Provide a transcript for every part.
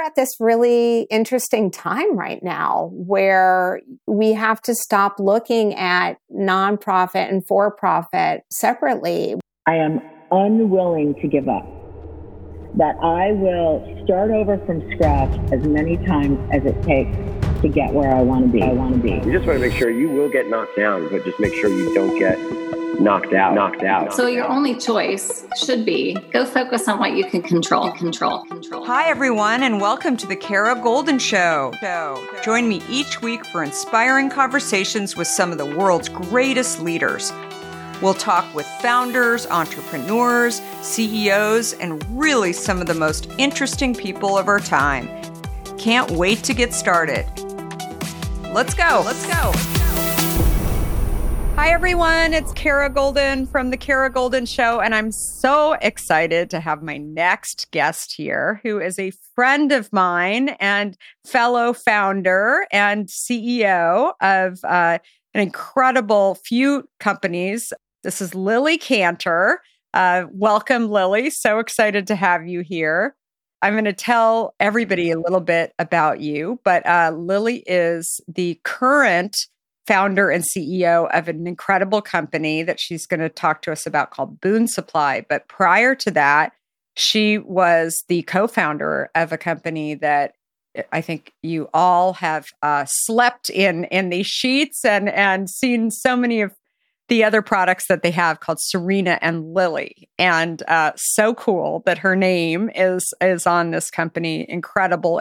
at this really interesting time right now where we have to stop looking at nonprofit and for-profit separately. I am unwilling to give up. That I will start over from scratch as many times as it takes to get where I want to be. You just want to make sure you will get knocked down, but just make sure you don't get knocked out. So your only choice should be go focus on what you can control. Hi, everyone, and welcome to the Kara Goldin Show. Join me each week for inspiring conversations with some of the world's greatest leaders. We'll talk with founders, entrepreneurs, CEOs, and really some of the most interesting people of our time. Can't wait to get started. Let's go. Hi, everyone. It's Kara Goldin from The Kara Goldin Show, and I'm so excited to have my next guest here, who is a friend of mine and fellow founder and CEO of an incredible few companies. This is Lily Cantor. Welcome, Lily. So excited to have you here. I'm going to tell everybody a little bit about you, but Lily is the current founder and CEO of an incredible company that she's going to talk to us about called Boon Supply. But prior to that, she was the co-founder of a company that I think you all have slept in these sheets and seen so many of the other products that they have called Serena and Lily. And so cool that her name is on this company. Incredible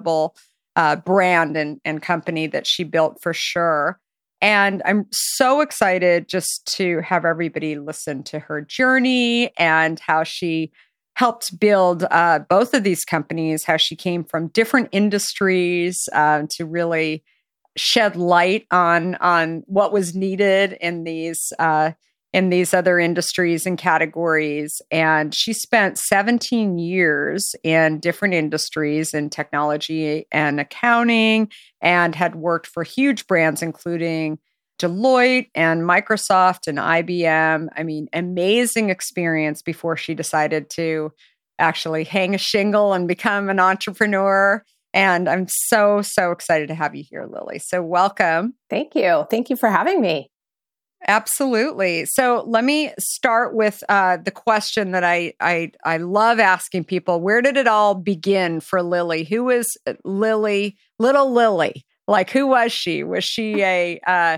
brand and company that she built for sure. And I'm so excited just to have everybody listen to her journey and how she helped build both of these companies, how she came from different industries to really shed light on what was needed in these other industries and categories. And she spent 17 years in different industries in technology and accounting, and had worked for huge brands, including Deloitte and Microsoft and IBM. I mean, amazing experience before she decided to actually hang a shingle and become an entrepreneur. And I'm so excited to have you here, Lily. So welcome. Thank you. Thank you for having me. Absolutely. So let me start with the question that I love asking people. Where did it all begin for Lily? Who is Lily, little Lily? Like, who was she? Was she a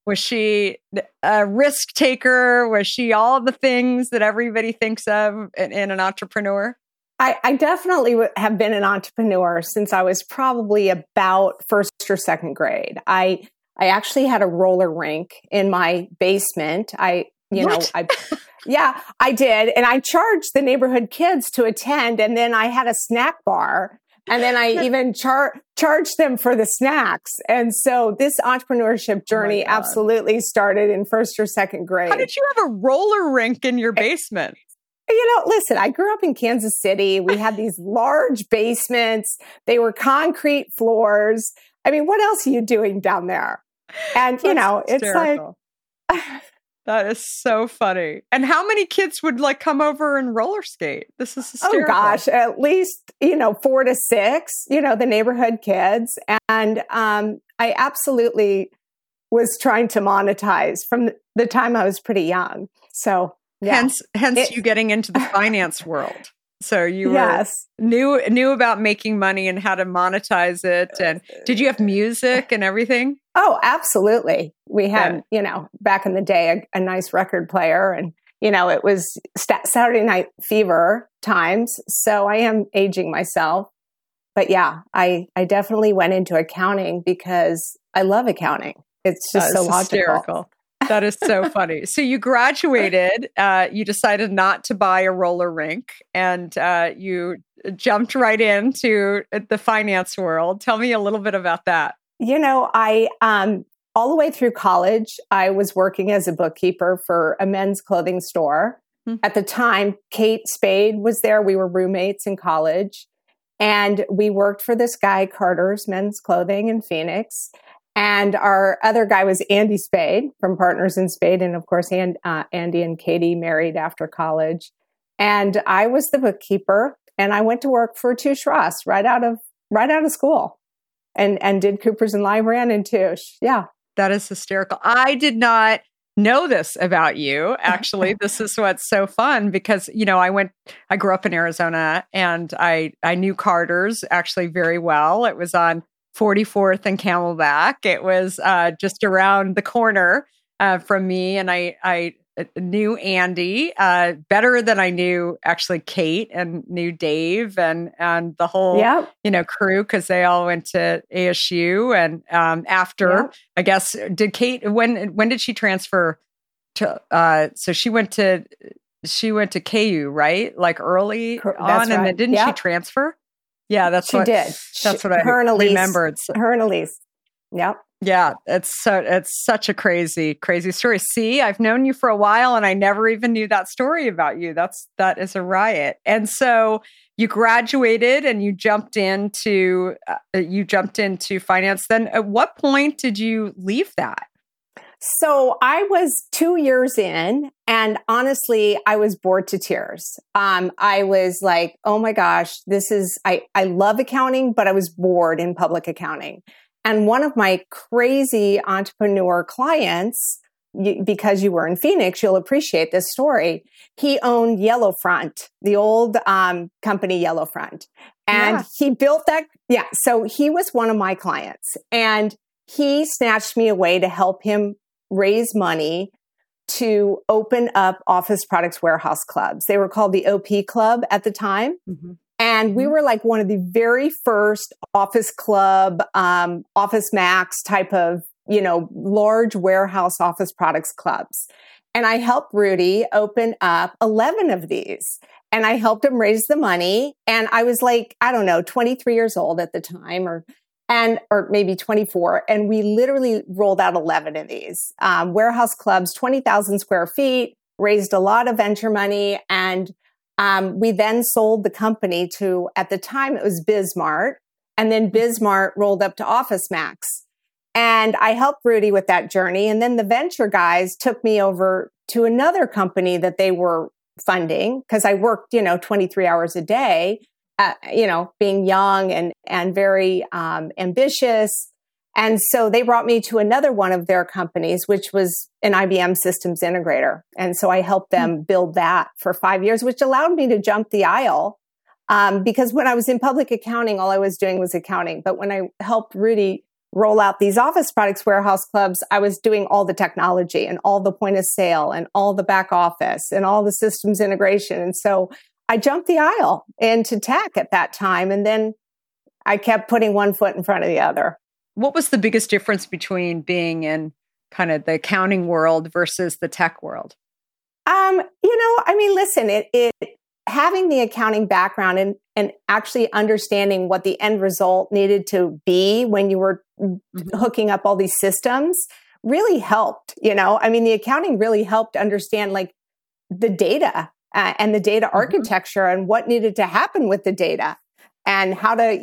risk taker? Was she all the things that everybody thinks of in an entrepreneur? I definitely have been an entrepreneur since I was probably about first or second grade. I actually had a roller rink in my basement. I did. And I charged the neighborhood kids to attend. And then I had a snack bar. And then I even charged them for the snacks. And so this entrepreneurship journey absolutely started in first or second grade. How did you have a roller rink in your basement? Listen, I grew up in Kansas City. We had these large basements. They were concrete floors. I mean, what else are you doing down there? And, it's hysterical. Like... That is so funny. And how many kids would come over and roller skate? This is hysterical. Oh, gosh, at least, 4 to 6, the neighborhood kids. And I absolutely was trying to monetize from the time I was pretty young. So... yeah. Hence you getting into the finance world. So you knew about making money and how to monetize it. And did you have music and everything? Oh, absolutely. We had, back in the day, a nice record player, and, it was Saturday Night Fever times. So I am aging myself. But yeah, I definitely went into accounting because I love accounting. It's just so logical. Hysterical. That is so funny. So you graduated, you decided not to buy a roller rink, and you jumped right into the finance world. Tell me a little bit about that. I all the way through college, I was working as a bookkeeper for a men's clothing store. Mm-hmm. At the time, Kate Spade was there. We were roommates in college, and we worked for this guy, Carter's Men's Clothing in Phoenix. And our other guy was Andy Spade from Partners in Spade. And of course, Andy and Katie married after college. And I was the bookkeeper, and I went to work for Touche Ross right out of right out of school and did Coopers and Lybrand and Touche. Yeah. That is hysterical. I did not know this about you. Actually, this is what's so fun because, I grew up in Arizona and I knew Carter's actually very well. It was on 44th and Camelback. It was just around the corner from me. And I knew Andy better than I knew actually Kate and knew Dave and the whole, crew because they all went to ASU. And after, I guess, did Kate, when did she transfer to, so she went to KU, right? Like early on. Right. And then didn't she transfer? Yeah, that's she what did. That's what I remembered. Her and Elise. Yep. Yeah, it's such a crazy story. See, I've known you for a while and I never even knew that story about you. That is a riot. And so you graduated and you jumped into finance. Then at what point did you leave that? So I was 2 years in, and honestly, I was bored to tears. I was like, oh my gosh, I love accounting, but I was bored in public accounting. And one of my crazy entrepreneur clients, because you were in Phoenix, you'll appreciate this story. He owned Yellowfront, the old company Yellowfront. And he built that. Yeah. So he was one of my clients, and he snatched me away to help him raise money to open up office products warehouse clubs. They were called the OP Club at the time. Mm-hmm. And we were like one of the very first office club, Office Max type of, large warehouse office products clubs. And I helped Rudy open up 11 of these. And I helped him raise the money. And I was like, 23 years old at the time or maybe 24. And we literally rolled out 11 of these warehouse clubs, 20,000 square feet, raised a lot of venture money. And we then sold the company to, at the time, it was Bismart. And then Bismart rolled up to Office Max. And I helped Rudy with that journey. And then the venture guys took me over to another company that they were funding because I worked, 23 hours a day. Being young and very ambitious. And so they brought me to another one of their companies, which was an IBM systems integrator. And so I helped them build that for 5 years, which allowed me to jump the aisle. Because when I was in public accounting, all I was doing was accounting. But when I helped Rudy roll out these office products warehouse clubs, I was doing all the technology and all the point of sale and all the back office and all the systems integration. And so I jumped the aisle into tech at that time. And then I kept putting one foot in front of the other. What was the biggest difference between being in kind of the accounting world versus the tech world? Listen, it having the accounting background and actually understanding what the end result needed to be when you were hooking up all these systems really helped. The accounting really helped understand like the data and the data architecture and what needed to happen with the data and how to,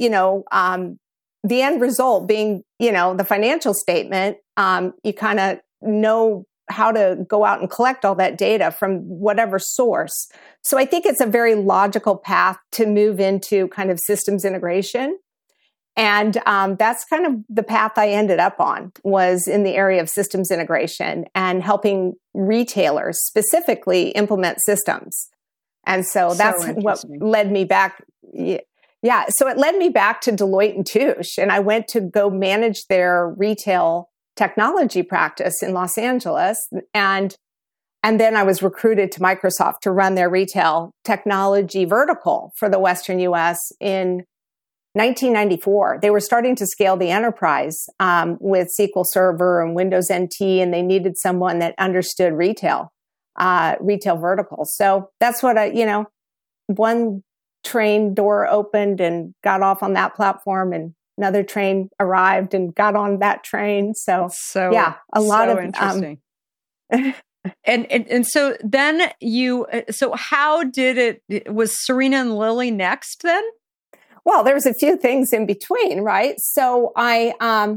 the end result being, the financial statement, you kind of know how to go out and collect all that data from whatever source. So I think it's a very logical path to move into kind of systems integration. And that's kind of the path I ended up on, was in the area of systems integration and helping retailers specifically implement systems. And so that's what led me back. Yeah. So it led me back to Deloitte and Touche. And I went to go manage their retail technology practice in Los Angeles. And then I was recruited to Microsoft to run their retail technology vertical for the Western US in 1994. They were starting to scale the enterprise with SQL Server and Windows NT, and they needed someone that understood retail verticals. So that's what one train door opened and got off on that platform, and another train arrived and got on that train. So yeah, a lot of interesting. And so then so how did was Serena and Lily next then? Well, there's a few things in between, right? So I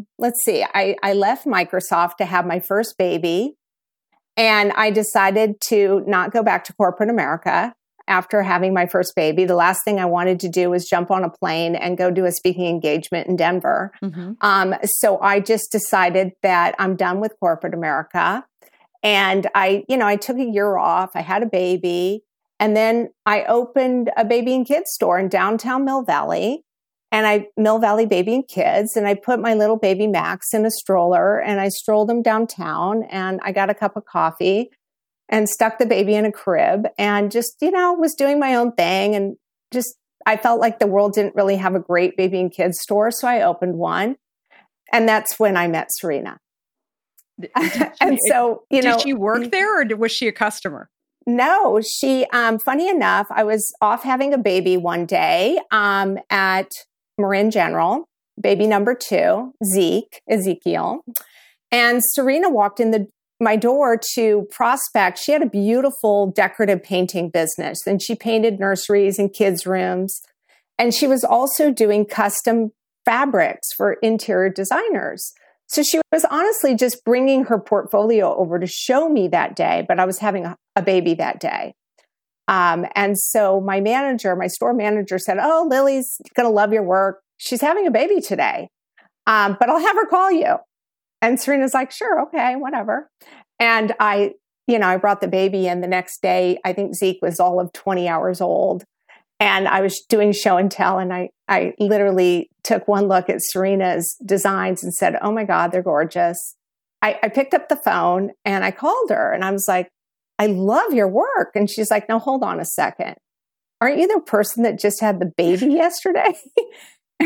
left Microsoft to have my first baby, and I decided to not go back to corporate America. after having my first baby. The last thing I wanted to do was jump on a plane and go do a speaking engagement in Denver. So I just decided that I'm done with corporate America. And I took a year off. I had a baby. And then I opened a baby and kids store in downtown Mill Valley. And Mill Valley Baby and Kids, and I put my little baby Max in a stroller and I strolled him downtown and I got a cup of coffee and stuck the baby in a crib and just, was doing my own thing. And just, I felt like the world didn't really have a great baby and kids store. So I opened one. And that's when I met Serena. And so, did she work there or was she a customer? No, she, funny enough, I was off having a baby one day at Marin General, baby number 2, Ezekiel. And Serena walked in my door to prospect. She had a beautiful decorative painting business and she painted nurseries and kids' rooms. And she was also doing custom fabrics for interior designers. So she was honestly just bringing her portfolio over to show me that day, but I was having a baby that day. And so my store manager said, "Oh, Lily's going to love your work. She's having a baby today, but I'll have her call you." And Serena's like, "Sure, okay, whatever." And I brought the baby in the next day. I think Zeke was all of 20 hours old. And I was doing show and tell. And I literally took one look at Serena's designs and said, "Oh my God, they're gorgeous." I picked up the phone and I called her and I was like, "I love your work." And she's like, "No, hold on a second. Aren't you the person that just had the baby yesterday?" I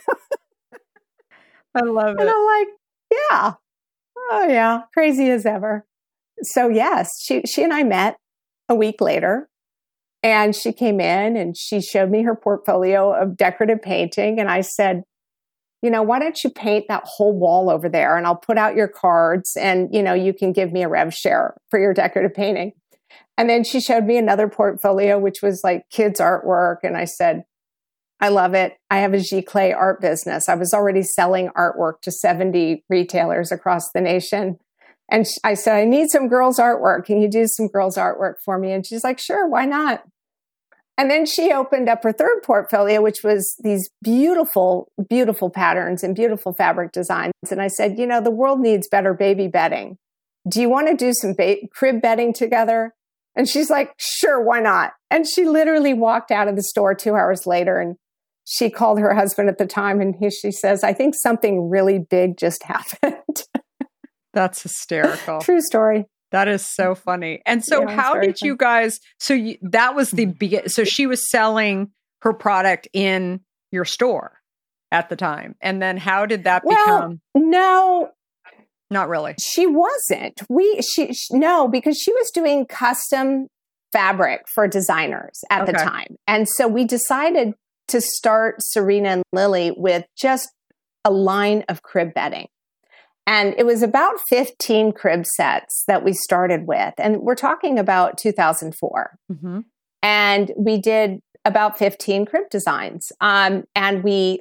love it. And I'm like, "Yeah. Oh yeah. Crazy as ever." So yes, she and I met a week later and she came in and she showed me her portfolio of decorative painting. And I said, "Why don't you paint that whole wall over there and I'll put out your cards and, you can give me a rev share for your decorative painting." And then she showed me another portfolio, which was like kids artwork. And I said, "I love it. I have a Giclée art business." I was already selling artwork to 70 retailers across the nation. And I said, "I need some girls' artwork. Can you do some girls' artwork for me?" And she's like, "Sure, why not?" And then she opened up her third portfolio, which was these beautiful, beautiful patterns and beautiful fabric designs. And I said, "The world needs better baby bedding. Do you want to do some crib bedding together?" And she's like, "Sure, why not?" And she literally walked out of the store 2 hours later and she called her husband at the time and she says, "I think something really big just happened." That's hysterical. True story. That is so funny. And so how did you guys, that was the beginning. So she was selling her product in your store at the time. And then how did that become? No. Not really. She wasn't. No, because she was doing custom fabric for designers at the time. And so we decided to start Serena and Lily with just a line of crib bedding. And it was about 15 crib sets that we started with. And we're talking about 2004. Mm-hmm. And we did about 15 crib designs. And we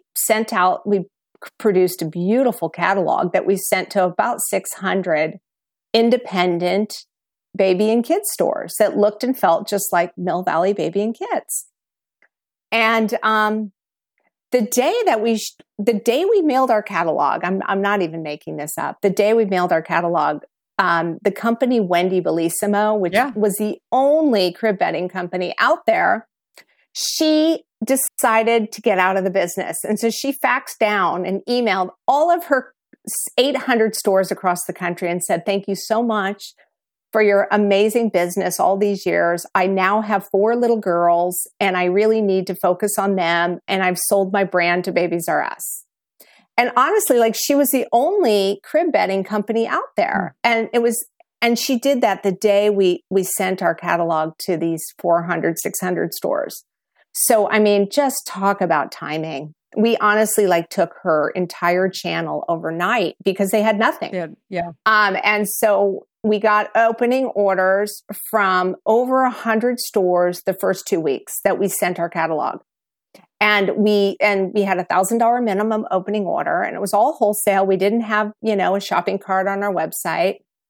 produced a beautiful catalog that we sent to about 600 independent baby and kids stores that looked and felt just like Mill Valley Baby and Kids. And the day we mailed our catalog, I'm not even making this up. The day we mailed our catalog, the company Wendy Bellissimo, which was the only crib bedding company out there, she decided to get out of the business. And so she faxed down and emailed all of her 800 stores across the country and said, "Thank you so much for your amazing business all these years. I now have 4 little girls and I really need to focus on them. And I've sold my brand to Babies R Us." And honestly, she was the only crib bedding company out there. And she did that the day we sent our catalog to these 400, 600 stores. So, just talk about timing. We honestly took her entire channel overnight because they had nothing. Yeah. And so we got opening orders from over 100 stores the first 2 weeks that we sent our catalog. And we had $1,000 minimum opening order and it was all wholesale. We didn't have, a shopping cart on our website.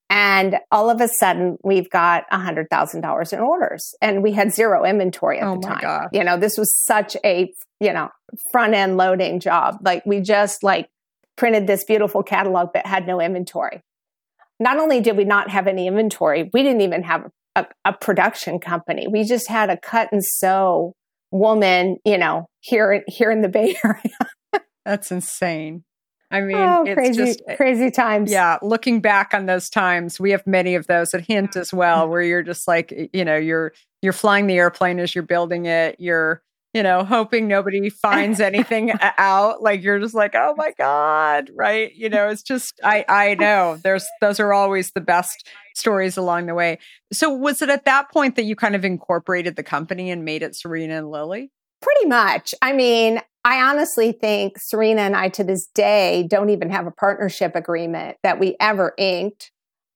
And all of a sudden, we've got $100,000 in orders, and we had zero inventory at the time. God. You know, this was such a, front end loading job. Like, we just printed this beautiful catalog but had no inventory. Not only did we not have any inventory, we didn't even have a production company. We just had a cut and sew woman, here in the Bay Area. That's insane. I mean, it's crazy times. Yeah. Looking back on those times, we have many of those at Hint as well, where you're just you're flying the airplane as you're building it. You're, hoping nobody finds anything out. Like, you're just like, oh my God. Right. It's just, I know those are always the best stories along the way. So was it at that point that you kind of incorporated the company and made it Serena and Lily? Pretty much. I mean, I honestly think Serena and I to this day don't even have a partnership agreement that we ever inked.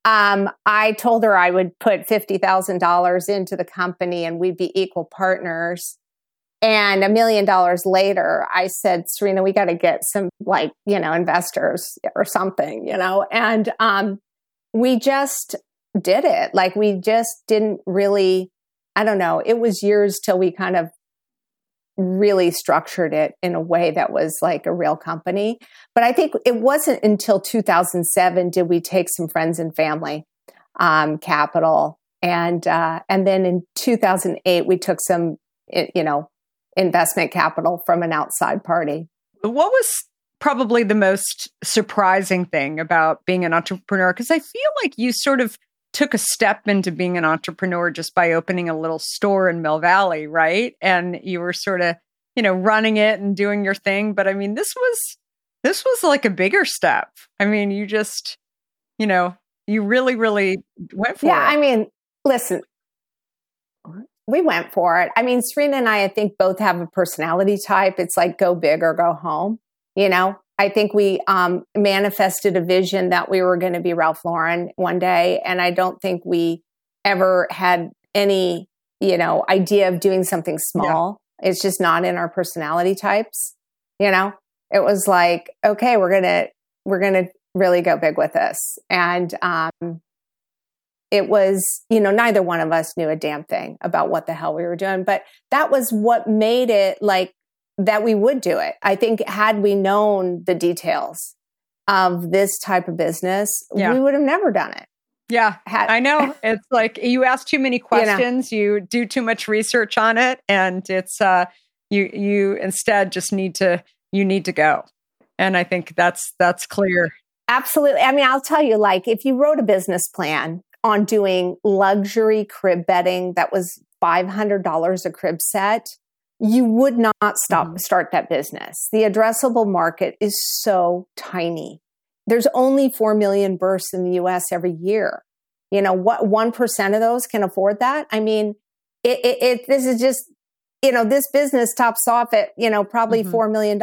I told her I would put $50,000 into the company and we'd be equal partners. And $1 million later, I said, Serena, we got to get some investors or something, and we just did it. Like, we just didn't really, I don't know. It was years till we kind of really structured it in a way that was like a real company. But I think it wasn't until 2007 did we take some friends and family capital. And then in 2008, we took some, investment capital from an outside party. What was probably the most surprising thing about being an entrepreneur? Because I feel like you sort of took a step into being an entrepreneur just by opening a little store in Mill Valley, right? And you were sort of, running it and doing your thing. But I mean, this was like a bigger step. I mean, you just, you really, really went for it. Yeah, I mean, listen, we went for it. I mean, Serena and I think both have a personality type. It's like go big or go home. I think we manifested a vision that we were going to be Ralph Lauren one day. And I don't think we ever had any, idea of doing something small. Yeah. It's just not in our personality types. It was like, okay, we're going to really go big with this. And it was, neither one of us knew a damn thing about what the hell we were doing, but that was what made it like that we would do it. I think had we known the details of this type of business, we would have never done it. Yeah, I know. It's like you ask too many questions, you do too much research on it, and it's you instead just need to go. And I think that's clear. Absolutely. I mean, I'll tell you, like, if you wrote a business plan on doing luxury crib bedding that was $500 a crib set, you would not start that business. The addressable market is so tiny. There's only 4 million births in the US every year. What 1% of those can afford that? I mean, this is just, this business tops off at, probably $4 million.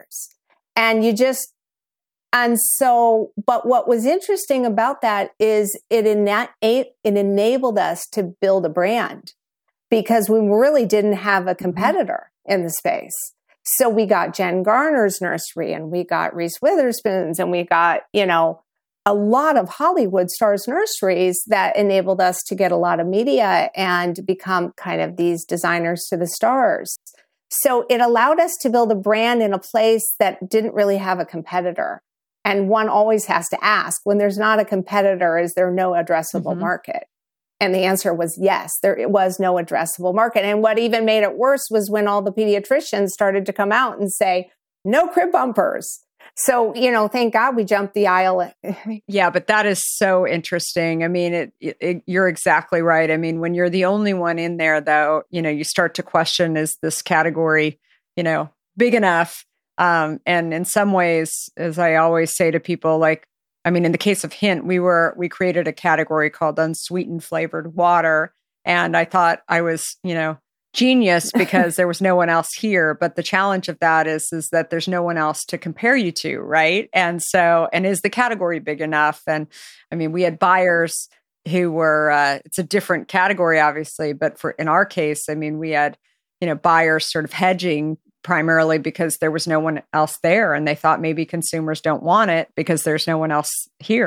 But what was interesting about that is it enabled us to build a brand because we really didn't have a competitor in the space. So we got Jen Garner's nursery and we got Reese Witherspoon's and we got, a lot of Hollywood stars' nurseries that enabled us to get a lot of media and become kind of these designers to the stars. So it allowed us to build a brand in a place that didn't really have a competitor. And one always has to ask, when there's not a competitor, is there no addressable market? And the answer was yes, there was no addressable market. And what even made it worse was when all the pediatricians started to come out and say, no crib bumpers. So, thank God we jumped the aisle. Yeah, but that is so interesting. I mean, you're exactly right. I mean, when you're the only one in there, though, you start to question, is this category, big enough? And in some ways, as I always say to people, like, I mean, in the case of Hint, we created a category called unsweetened flavored water. And I thought I was, genius because there was no one else here. But the challenge of that is that there's no one else to compare you to, right? And so, and is the category big enough? And I mean, we had buyers who were, it's a different category, obviously, but in our case, I mean, we had, buyers sort of hedging primarily because there was no one else there. And they thought maybe consumers don't want it because there's no one else here.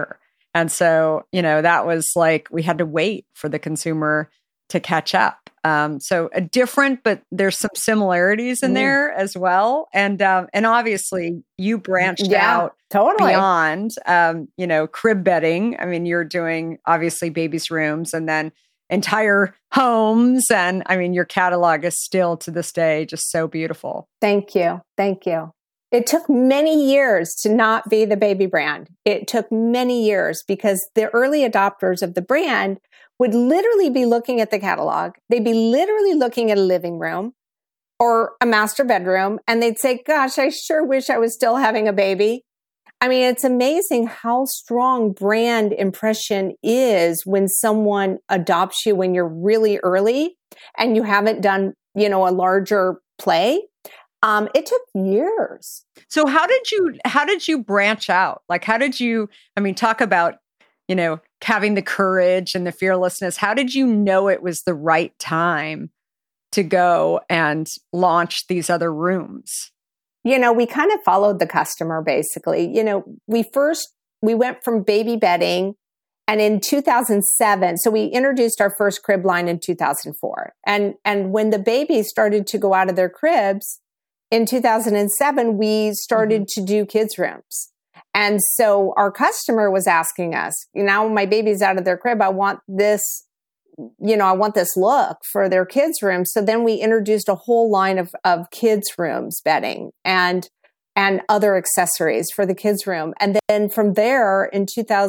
And so, that was like, we had to wait for the consumer to catch up. So a different, but there's some similarities in there as well. And obviously you branched out beyond, crib bedding. I mean, you're doing obviously babies' rooms and then entire homes. And I mean, your catalog is still to this day just so beautiful. Thank you. Thank you. It took many years to not be the baby brand. It took many years because the early adopters of the brand would literally be looking at the catalog. They'd be literally looking at a living room or a master bedroom, and they'd say, gosh, I sure wish I was still having a baby. I mean, it's amazing how strong brand impression is when someone adopts you when you're really early and you haven't done, a larger play. It took years. So how did you branch out? Like, how did you, talk about, having the courage and the fearlessness. How did you know it was the right time to go and launch these other rooms? We kind of followed the customer basically. We went from baby bedding, and in 2007, so we introduced our first crib line in 2004. And when the babies started to go out of their cribs in 2007, we started to do kids' rooms. And so our customer was asking us, now my baby's out of their crib, I want this, I want this look for their kids' room. So then we introduced a whole line of kids' rooms bedding and other accessories for the kids' room. And then from there in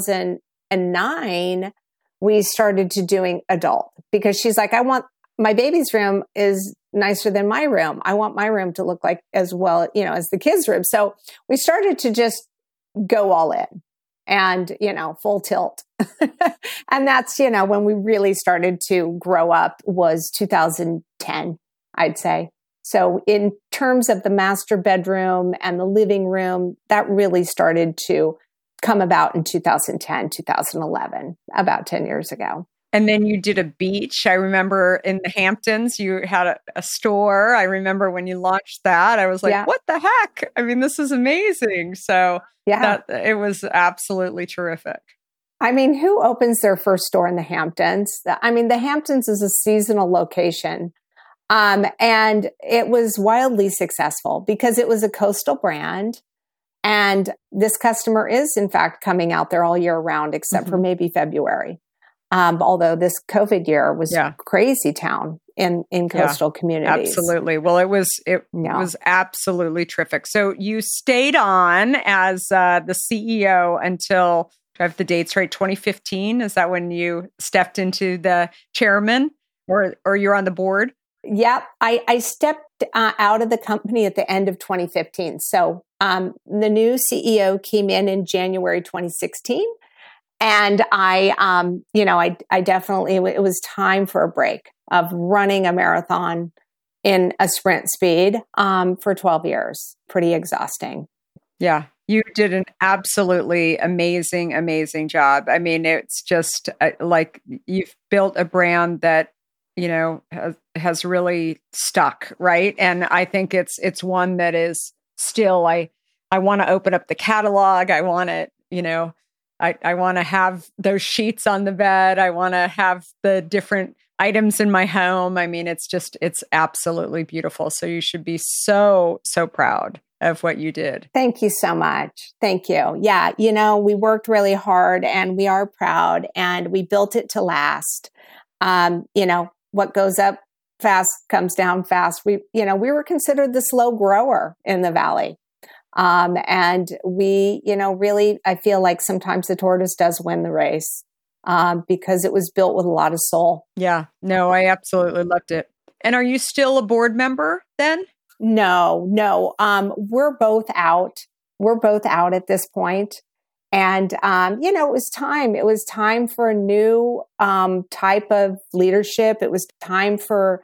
2009, we started to doing adult because she's like, I want my baby's room is nicer than my room. I want my room to look like as well, as the kids' room. So we started to just go all in and, full tilt. And that's, when we really started to grow up was 2010, I'd say. So in terms of the master bedroom and the living room, that really started to come about in 2010, 2011, about 10 years ago. And then you did a beach. I remember in the Hamptons, you had a store. I remember when you launched that, I was like, what the heck? I mean, this is amazing. So it was absolutely terrific. I mean, who opens their first store in the Hamptons? I mean, the Hamptons is a seasonal location. And it was wildly successful because it was a coastal brand. And this customer is, in fact, coming out there all year round, except for maybe February. Although this COVID year was crazy town in coastal communities. Absolutely. Well, it was absolutely terrific. So you stayed on as the CEO until, do I have the dates right, 2015? Is that when you stepped into the chairman or you're on the board? Yep. I stepped out of the company at the end of 2015. So the new CEO came in January 2016. And I definitely, it was time for a break of running a marathon in a sprint speed for 12 years. Pretty exhausting. Yeah, you did an absolutely amazing, amazing job. I mean, it's just like you've built a brand that, has really stuck, right? And I think it's one that is still, I want to open up the catalog. I want it, I want to have those sheets on the bed. I want to have the different items in my home. I mean, it's absolutely beautiful. So you should be so, so proud of what you did. Thank you so much. Thank you. Yeah. We worked really hard and we are proud and we built it to last. What goes up fast comes down fast. We were considered the slow grower in the Valley. And we, really, I feel like sometimes the tortoise does win the race, because it was built with a lot of soul. Yeah, no, I absolutely loved it. And are you still a board member then? No. We're both out. We're both out at this point. And, it was time. It was time for a new, type of leadership. It was time for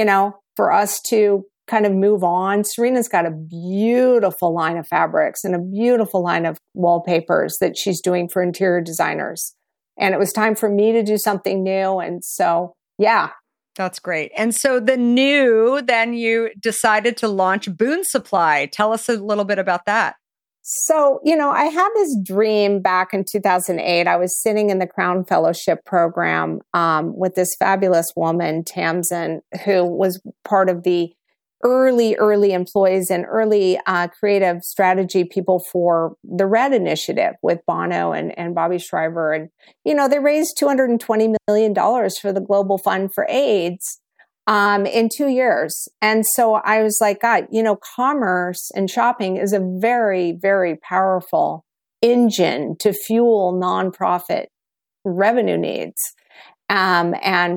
us to kind of move on. Serena's got a beautiful line of fabrics and a beautiful line of wallpapers that she's doing for interior designers. And it was time for me to do something new. And so, yeah. That's great. And so then you decided to launch Boon Supply. Tell us a little bit about that. So, I had this dream back in 2008. I was sitting in the Crown Fellowship program with this fabulous woman, Tamsin, who was part of the early employees and early creative strategy people for the RED Initiative with Bono and Bobby Shriver. And, they raised $220 million for the Global Fund for AIDS in 2 years. And so I was like, God, commerce and shopping is a very, very powerful engine to fuel nonprofit revenue needs. I've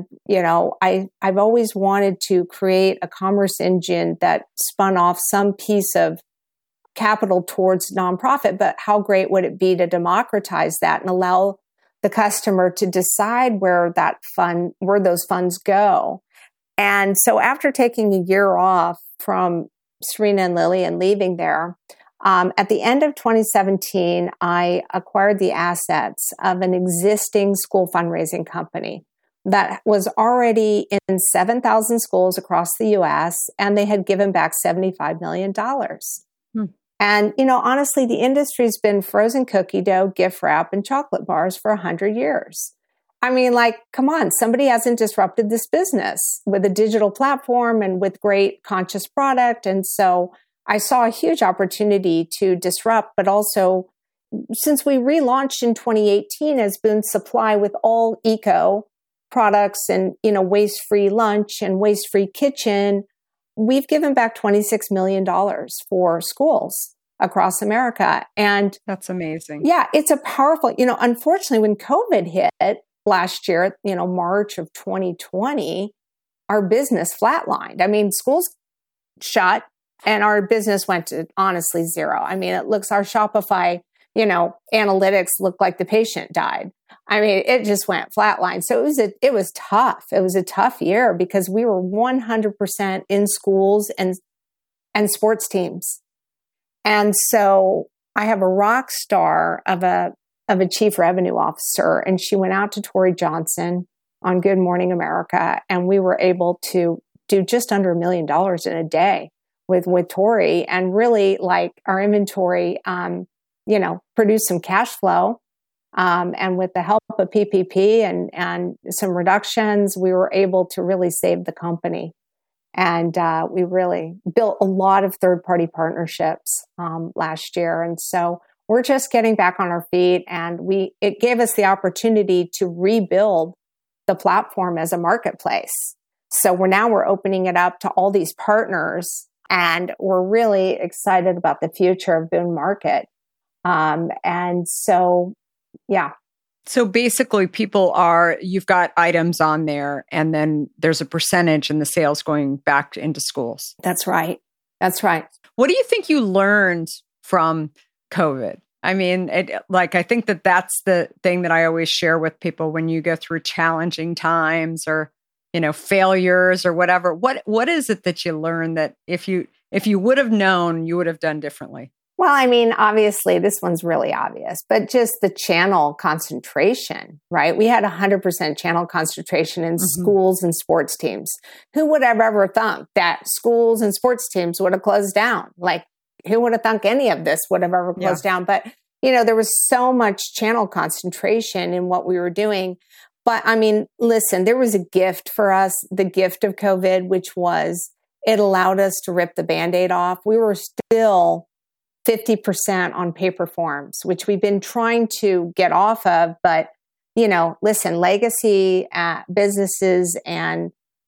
always wanted to create a commerce engine that spun off some piece of capital towards nonprofit, but how great would it be to democratize that and allow the customer to decide where those funds go? And so after taking a year off from Serena and Lily and leaving there, at the end of 2017, I acquired the assets of an existing school fundraising company that was already in 7,000 schools across the U.S., and they had given back $75 million. And, honestly, the industry's been frozen cookie dough, gift wrap, and chocolate bars for 100 years. I mean, come on, somebody hasn't disrupted this business with a digital platform and with great conscious product. And so I saw a huge opportunity to disrupt, but also since we relaunched in 2018 as Boone Supply with all eco products and, waste-free lunch and waste-free kitchen, we've given back $26 million for schools across America. And that's amazing. Yeah, it's a powerful, unfortunately, when COVID hit, last year, March of 2020, our business flatlined. I mean, schools shut and our business went to honestly zero. I mean, our Shopify, analytics looked like the patient died. I mean, it just went flatline. So it was tough. It was a tough year because we were 100% in schools and sports teams. And so I have a rock star of a chief revenue officer, and she went out to Tori Johnson on Good Morning America, and we were able to do just under $1 million in a day with Tori, and really our inventory, produce some cash flow, and with the help of PPP and some reductions, we were able to really save the company, and we really built a lot of third-party partnerships last year, and so. We're just getting back on our feet, and it gave us the opportunity to rebuild the platform as a marketplace. So we're opening it up to all these partners, and we're really excited about the future of Boone Market. And so, yeah. So basically you've got items on there, and then there's a percentage in the sales going back into schools. That's right. That's right. What do you think you learned from COVID? I mean, I think that's the thing that I always share with people when you go through challenging times or, failures or whatever. What is it that you learn that if you would have known, you would have done differently? Well, I mean, obviously this one's really obvious, but just the channel concentration, right? We had 100% channel concentration in schools and sports teams. Who would have ever thunk that schools and sports teams would have closed down? Who would have thunk any of this would have ever closed down? But, there was so much channel concentration in what we were doing. But I mean, listen, there was a gift for us, the gift of COVID, which was it allowed us to rip the Band-Aid off. We were still 50% on paper forms, which we've been trying to get off of. But, listen, legacy businesses and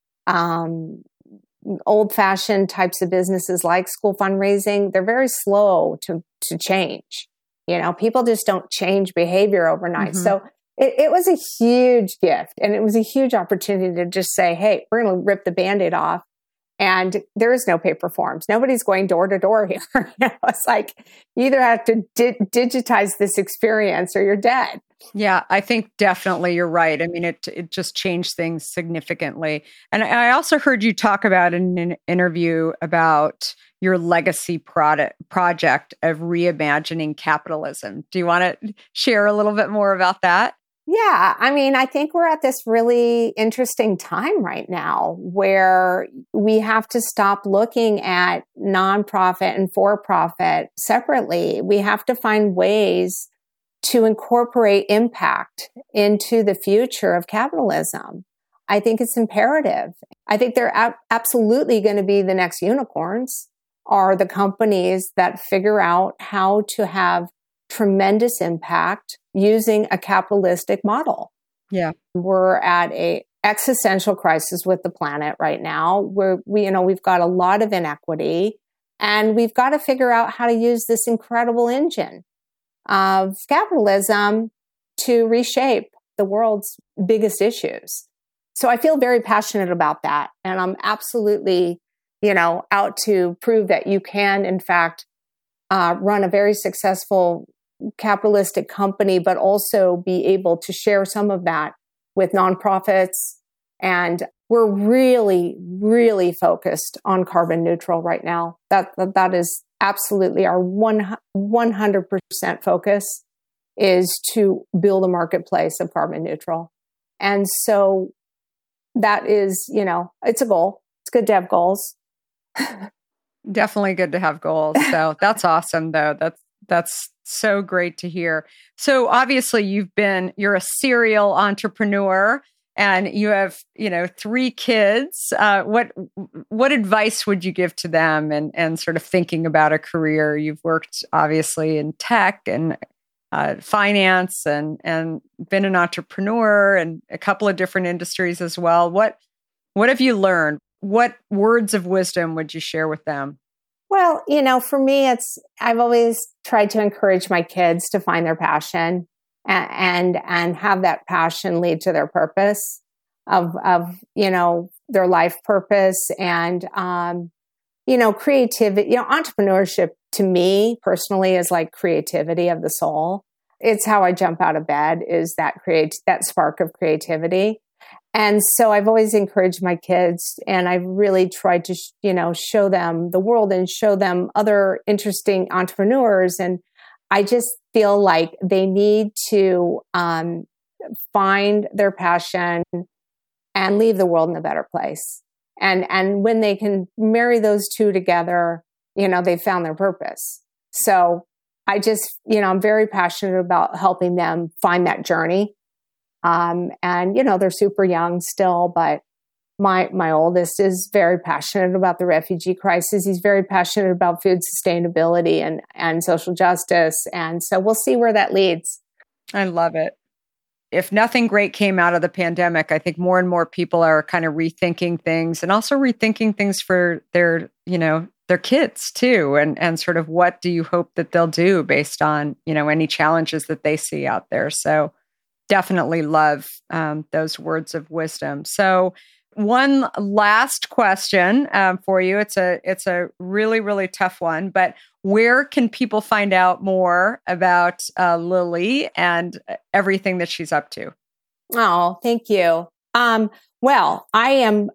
old-fashioned types of businesses like school fundraising, they're very slow to change. People just don't change behavior overnight. So it was a huge gift, and it was a huge opportunity to just say, hey, we're going to rip the Band-Aid off, and there is no paper forms. Nobody's going door to door here. It's you either have to digitize this experience or you're dead. Yeah, I think definitely you're right. I mean, it just changed things significantly. And I also heard you talk about in an interview about your legacy project of reimagining capitalism. Do you want to share a little bit more about that? Yeah, I mean, I think we're at this really interesting time right now where we have to stop looking at nonprofit and for-profit separately. We have to find ways to incorporate impact into the future of capitalism. I think it's imperative. I think they're absolutely going to be the next unicorns, are the companies that figure out how to have tremendous impact using a capitalistic model. Yeah. We're at a existential crisis with the planet right now where we've got a lot of inequity, and we've got to figure out how to use this incredible engine of capitalism to reshape the world's biggest issues. So I feel very passionate about that. And I'm absolutely, out to prove that you can, in fact, run a very successful capitalistic company, but also be able to share some of that with nonprofits. And we're really, really focused on carbon neutral right now. That is absolutely our 100% focus, is to build a marketplace of carbon neutral. And so that is, it's a goal. It's good to have goals. Definitely good to have goals. So that's awesome, though. That's so great to hear. So obviously you're a serial entrepreneur and you have, 3 kids. What advice would you give to them and sort of thinking about a career? You've worked obviously in tech and finance and been an entrepreneur in a couple of different industries as well. What have you learned? What words of wisdom would you share with them? Well, for me, I've always tried to encourage my kids to find their passion and have that passion lead to their purpose of their life purpose and, creativity. Entrepreneurship to me personally is like creativity of the soul. It's how I jump out of bed, is that spark of creativity. And so I've always encouraged my kids, and I've really tried to, show them the world and show them other interesting entrepreneurs. And I just feel like they need to find their passion and leave the world in a better place. And when they can marry those two together, they've found their purpose. So I just, I'm very passionate about helping them find that journey. And they're super young still, but my oldest is very passionate about the refugee crisis. He's very passionate about food sustainability and social justice. And so we'll see where that leads. I love it. If nothing great came out of the pandemic, I think more and more people are kind of rethinking things and also rethinking things for their kids too. And sort of what do you hope that they'll do based on, any challenges that they see out there. So definitely love those words of wisdom. So one last question for you. It's a really, really tough one, but where can people find out more about Lily and everything that she's up to? Oh, thank you. Well, I'm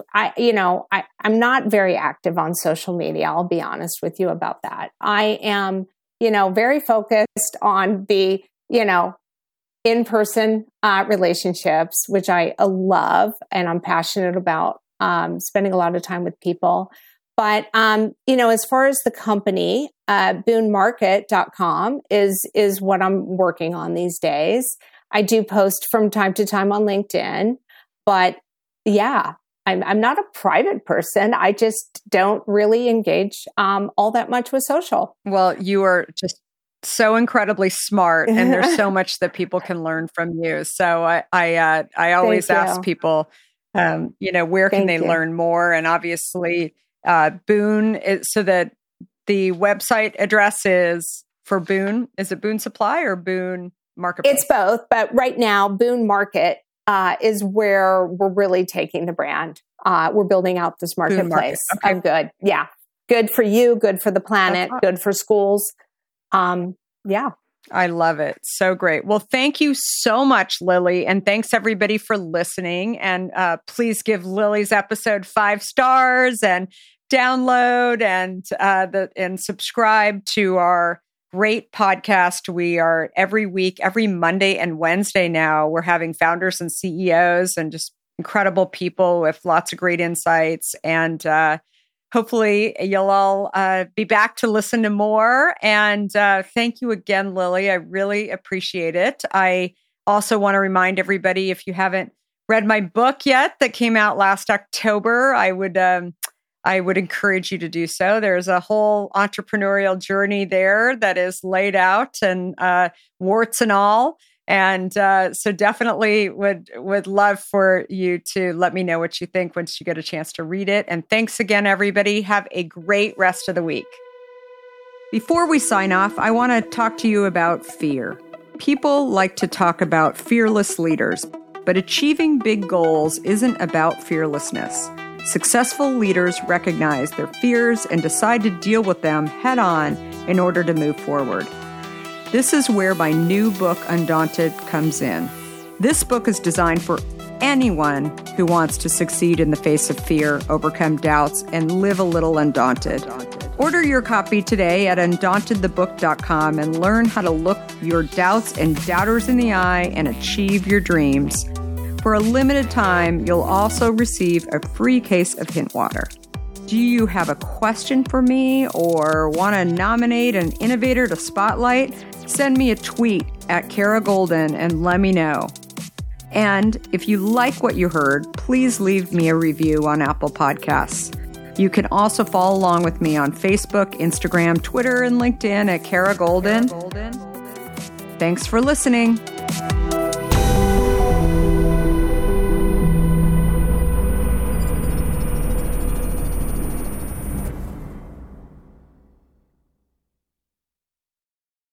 not very active on social media. I'll be honest with you about that. I am, very focused on the, in-person relationships, which I love and I'm passionate about spending a lot of time with people. But, as far as the company, boonmarket.com is what I'm working on these days. I do post from time to time on LinkedIn, but yeah, I'm not a private person. I just don't really engage all that much with social. Well, you are just so incredibly smart, and there's so much that people can learn from you. So I always ask people, where can they learn more? And obviously, Boon, so that the website address is for Boon. Is it Boon Supply or Boon Marketplace? It's both, but right now, Boon Market is where we're really taking the brand. We're building out this marketplace. Okay. I'm good. Yeah. Good for you, good for the planet, good for schools. Yeah. I love it. So great. Well, thank you so much, Lily. And thanks everybody for listening. And please give Lily's episode 5 stars and download and subscribe to our great podcast. We are every week, every Monday and Wednesday now, we're having founders and CEOs and just incredible people with lots of great insights. And hopefully you'll all be back to listen to more. And thank you again, Lily. I really appreciate it. I also want to remind everybody, if you haven't read my book yet that came out last October, I would encourage you to do so. There's a whole entrepreneurial journey there that is laid out, and warts and all. And so definitely would love for you to let me know what you think once you get a chance to read it. And thanks again, everybody. Have a great rest of the week. Before we sign off, I want to talk to you about fear. People like to talk about fearless leaders, but achieving big goals isn't about fearlessness. Successful leaders recognize their fears and decide to deal with them head on in order to move forward. This is where my new book, Undaunted, comes in. This book is designed for anyone who wants to succeed in the face of fear, overcome doubts, and live a little undaunted. Order your copy today at undauntedthebook.com and learn how to look your doubts and doubters in the eye and achieve your dreams. For a limited time, you'll also receive a free case of Hint Water. Do you have a question for me or want to nominate an innovator to spotlight? Send me a tweet at Kara Goldin and let me know. And if you like what you heard, please leave me a review on Apple Podcasts. You can also follow along with me on Facebook, Instagram, Twitter, and LinkedIn at Kara Goldin. Thanks for listening.